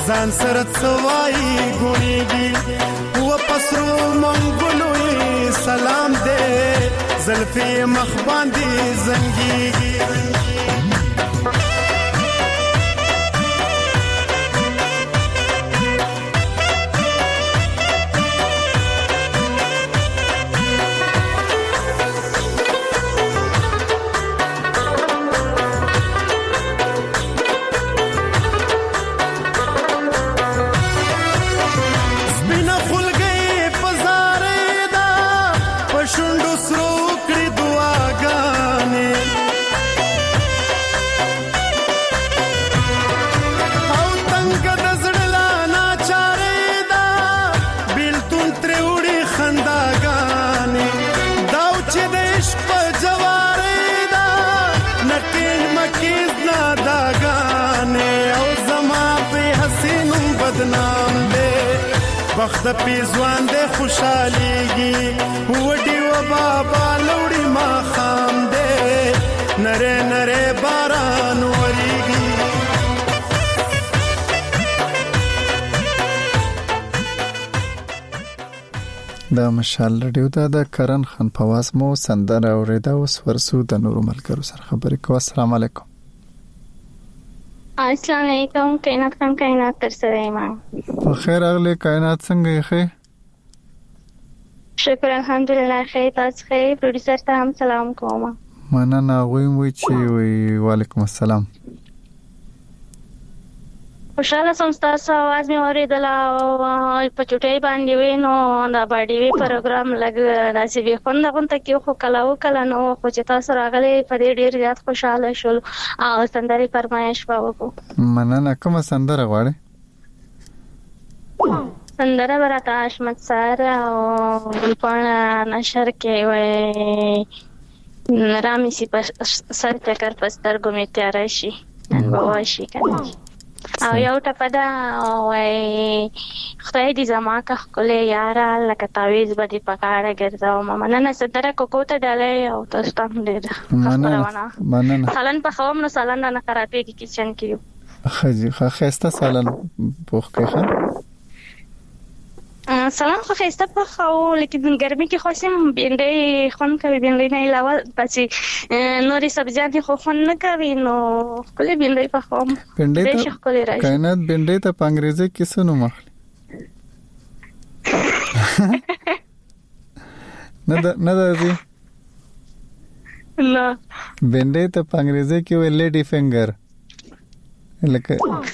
ځان سره څوای ګونیږي و پسرو منګلو سلام دې زلفي مخ باندې زنګيږي وخت په ځوان دې خوشاليږي وډي و بابا لوري ما خام دې نره نره باران وريږي دا مشال رادیو د کرن خان فواز مو سندره اوریدا اوس ورسو د نورو ملګرو سره خبرې کوو. السلام علیکم. السلام علیکم. کائنات خان کائنات تر سره ما په خیر اغله کائنات څنګه یې؟ شکر الحمدلله خیر. تاسو خیر؟ پروډوسر ته هم سلام کوم. مننه. وی چې وعلیکم السلام. خوشاله سم تاسو आवाज مې اوریدل او په چټي باندې وینو دا باندې وی پروګرام لګ راځي وی خوندغه کې خو کلا نو خو چې تاسو راغلي په دې ډیر زیات خوشاله شول او سندري فرمایش وکړو. مننه. کومه سندره غواړئ؟ سندره برات احمد سار او په نشر کې وای رامي سي په سر چکر پستر ګمې تیار شي نن بواشي کنه او یو ټپدا وای خدای دې زما کا خلې یارا لکه تعویز باندې پکاړه ګرځاو ماما نن سندره کوکوته ډالې او تاسو ته دې مننه. سالن په خوم نو سالن نه خرابې کې کچن کې خجي خسته سالن پوخ کې سلام خو خسته په خو لیکن ګرمي کې خوشم بینډې خون کوي بینډې نه علاوه پسې نوري سبزیان خو خون نه کوي نو کله بینډې په خو بینډې کائنات بینډې ته په انګریزي کې څه نوم اخلي؟ نه دازي نه بینډې ته په انګریزي کې وی لیډي فینګر لکه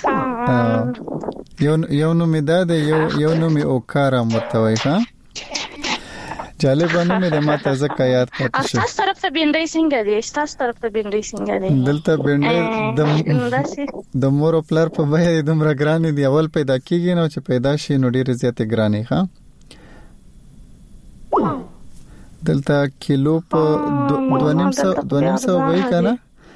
یو نو می داده یو نو می اوکارا متوي ها جالب نو می د ماته زکه یاد پاتې شو. تاسو طرف ته بینډې څنګه دي؟ تاسو طرف ته بینډې څنګه دي؟ دلته بینډې د مور پلار په بیا د دومره ګران دي اول پیدا کیږي نو چې پیدا شي نو ډیر زیاتې ګرانې ها دلته کیلو په 2.5 وای کنه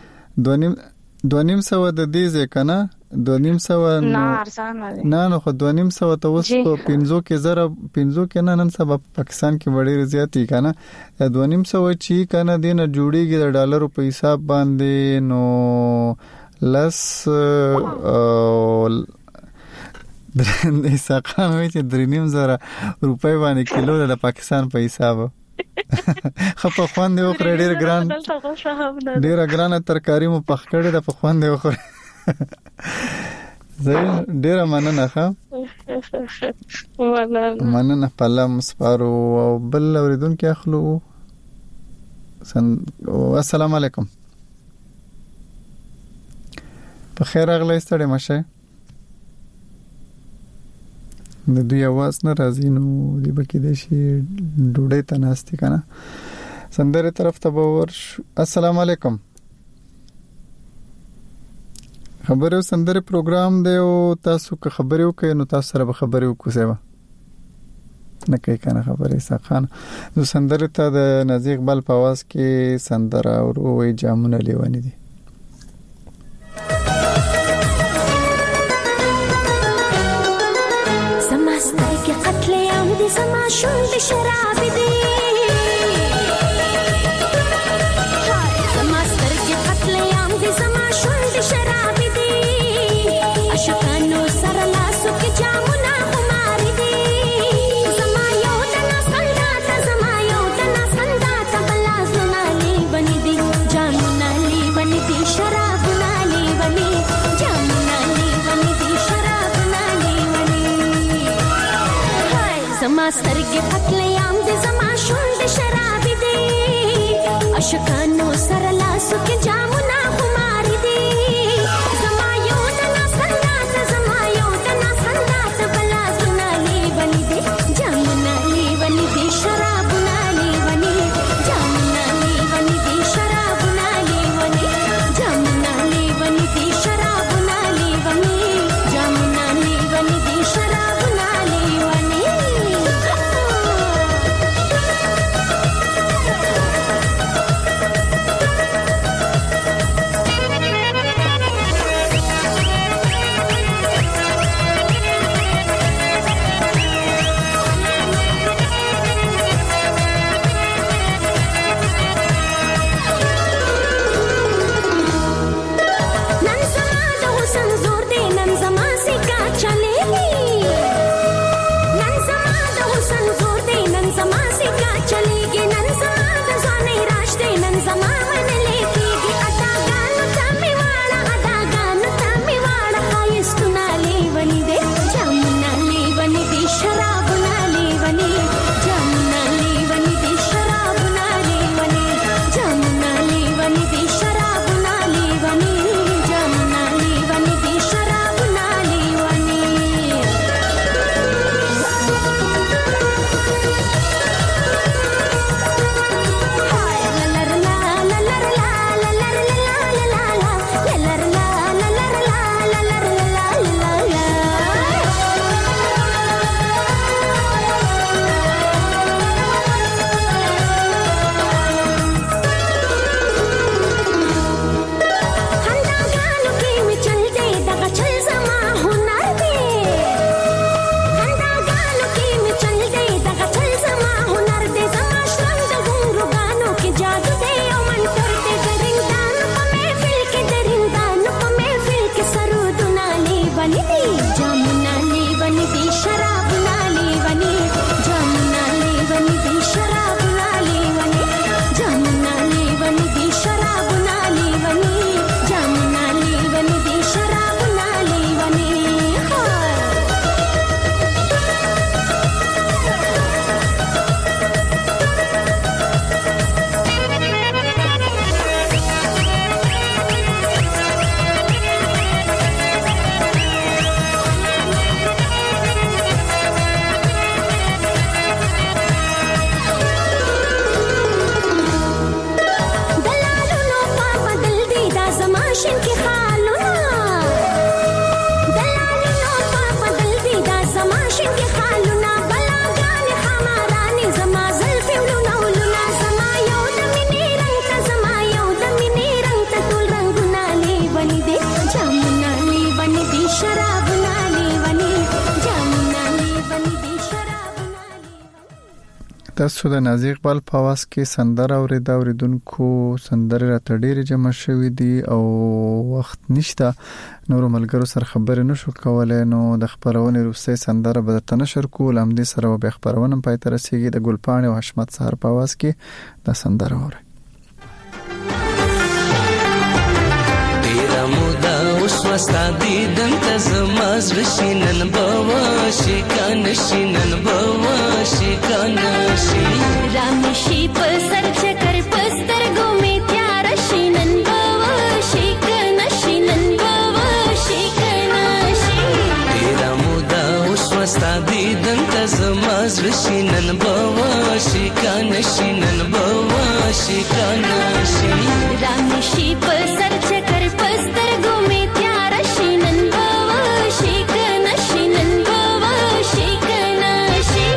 2.5 د دې ځکنه 2.5 نه نو خو 2.5 ته اوس په 50 کې نه نن سبا پاکستان کې وړي زیاتی کنه 2.5 چې کنه دینه جوړیږي د ډالرو په حساب باندې نو لس درنده ساقان وي چې 3.5 روپۍ باندې کیلو د پاکستان په حساب خپل خوان دی وخره ډیر ګران ترکاری مو پخ کړی د خوان دی وخره زه ډیر مننه ښه مننه پاله مسپارو او بل اوریدونکو اخلو. السلام علیکم. په خیر اغلی ستړي مشه د دوی आवाज نه راځي نو دی بکی د شي ډوډۍ تناستې کنه سندره طرف ته باور. السلام علیکم. خبرو سندره پروګرام دی او تاسو که خبرې وکړئ نو تاسو سره به خبرې وکړو سیوا نه کوي کنه خبرې ساخان نو سندره ته د نازي اقبال په आवाज کې سندره او وې جامونه لیوانی دي. زما شوند شراب دی زما سترګې قتل عام دي زما شوند شراب دی عاشقانو سره لاس زما سترګې پتلیام دې زما شونډې شرابي دي اشکانو سره لاسو کې جامونه خماري دي زما یو دنا سندات زما یو دنا سندات بلا زنا لیونی دي جامونه لیونی دي شرابونه لیونی جامونه لیونی دي شرابونه لیونی جامونه لیونی دي شرابونه لیونی جامونه لیونی دي شرابونه لیونی نن زما د حسن زور دی نن زما سکا چلېږي نن زما د حسن زور دی نن زما سکا چلېږي نن زما د ځوانۍ راش دی نن زما منلې کېږي اداګانو ته مې واړه ښایستونه لیوني دی جامونه لیوني دي شرابونه لیوني جامونه لیوني دي شرابونه لیوني جامونه لیوني دي شرابونه لیوني جامونه لیوني دي شرابونه لیوني خنداګانو کې مې چل دی دغه چل زما هنر دی خنداګانو کې مې چل دی دغه چل زما هنر دی زما ژوند د ګونګروګانو کې جادو دی او منتر دی درندانو په محفل کې سرودونه لیوني دي جامونه لیوني دي شرابونه لیوني جامونه لیوني دي شرابونه لیوني جامونه لیوني دي شرابونه لیوني جامونه لیوني دي شرابونه لیوني دلالونو په بدل دي دا زما شین کې خالونه دلالونو په بدل دي دا زما شین کې خالونه بلاګانې خمارانې زما زلفې ولونه زما یو د مینې رنګ ته زما یو د مینې رنګ ته ټول رنګونه لیوني دي جامونه لیوني دي شرابونه لیوني جامونه لیوني دي شرابونه تاسو د نازي اقبال په आवाज کې سندره اوریدونکو سندره راته ډېرې جمع شوې دي او وخت نشته نور ملګرو سره خبرې نشو کولای نو د خبرونې روسي سندره به تر نشر کول هم دې سره به خبرونه پای تر رسیدي د ګلپاڼې او حشمت سهار په आवाज کې د سندره اوري ډیره موده اوس وستا دیدن ته زما زړه شینن بواشي کنه شینن بواشي کنه شي رامشي په سر چکر پستر ګومې تیار شینن بواشي کنه شینن بواشي کنه شي ډیره موده اوس وستا دیدن ته زما زړه شینن بواشي کنه شینن بواشي کنه شي رامشي په سر چکر پستر ګومې تیار شینن بواشي کنه شینن بواشي کنه شي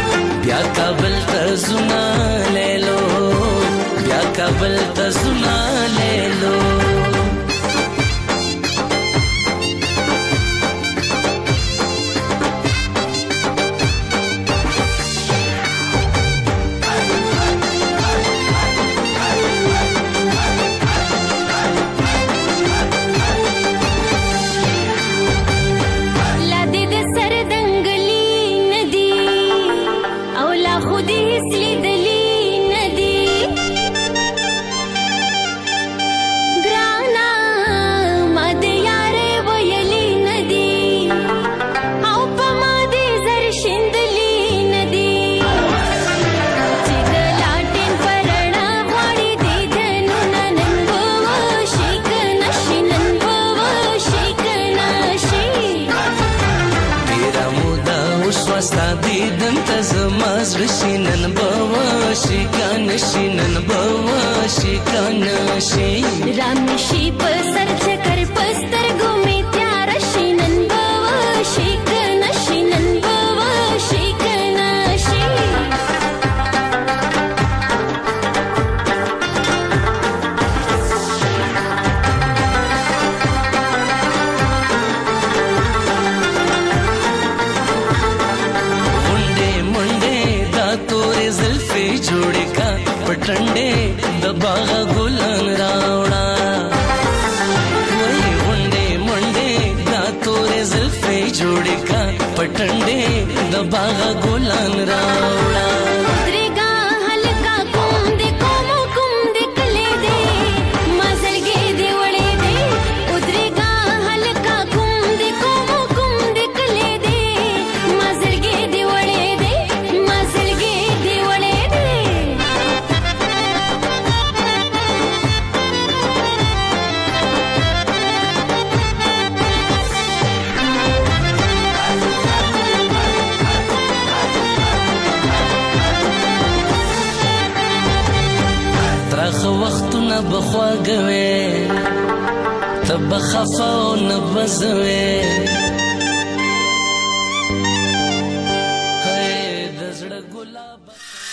کابل ته زنا شي نن بواشي کان شي نن بواشي کان شي رام شي په سر چکر پستر ګمې تیار شي نن بواشي کان شي نن بواشي کان شي जोड़े का पटंडे दबागा गुलान रावड़ा वही मुंडे मुंडे दातोरे जुल्फे जोड़े का पटंडे दबागा गुलान रावड़ा उतरेगा हल्का कुंदे कोमो कुंदे कले दे मजलगे दे वड़े दे उतरेगा हल्का कुंदे कोमो कुंदे कले दे मजलगे दे वड़े दे मजलगे दे वड़े दे ترخ وختونه بخواګوي تب خفاو نبزوي